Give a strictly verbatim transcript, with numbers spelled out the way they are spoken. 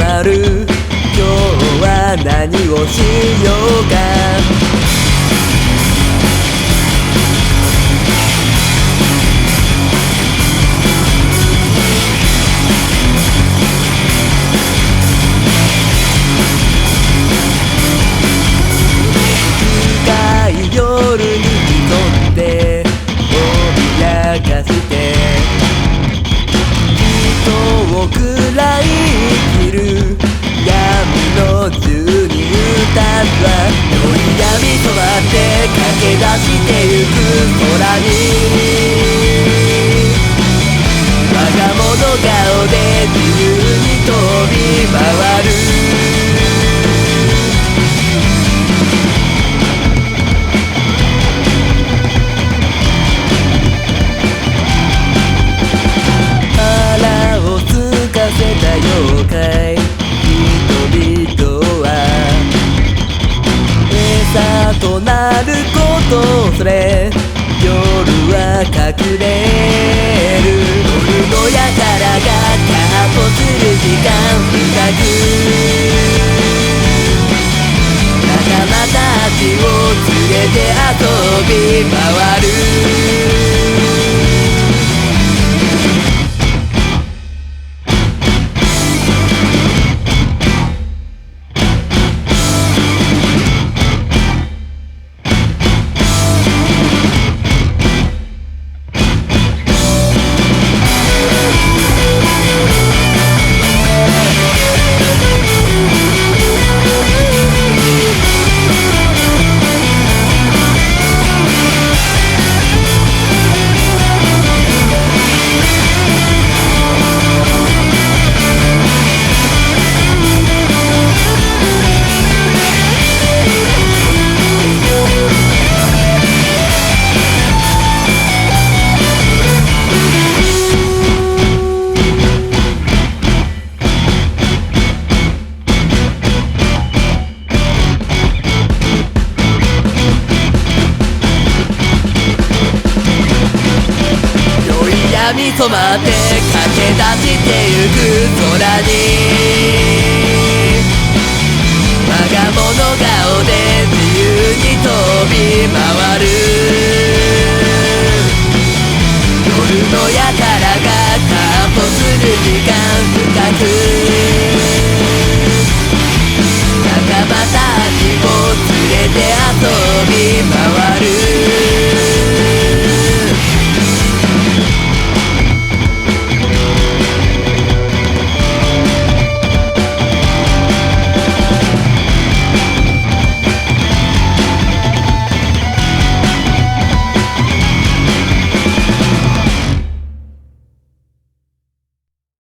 まる。今日は何をしようか。深い夜に潜んで脅かして人を食らい生きる闇の住人たちは夜闇とまって駆け出してゆく空に我が物顔で自由に飛び回る。妖怪人々は餌となることを恐れ夜は隠れる。夜の輩がカットする時間深く仲間たちを連れて遊び回る。闇染まって駆け出してゆく空に